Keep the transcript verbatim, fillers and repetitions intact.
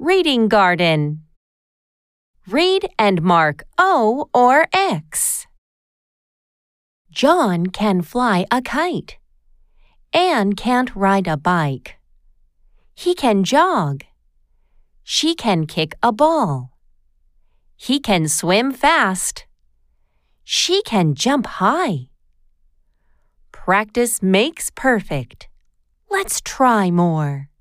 Reading Garden. Read and mark O or X. John can fly a kite. Anne can't ride a bike. He can jog. She can kick a ball. He can swim fast. She can jump high. Practice makes perfect. Let's try more.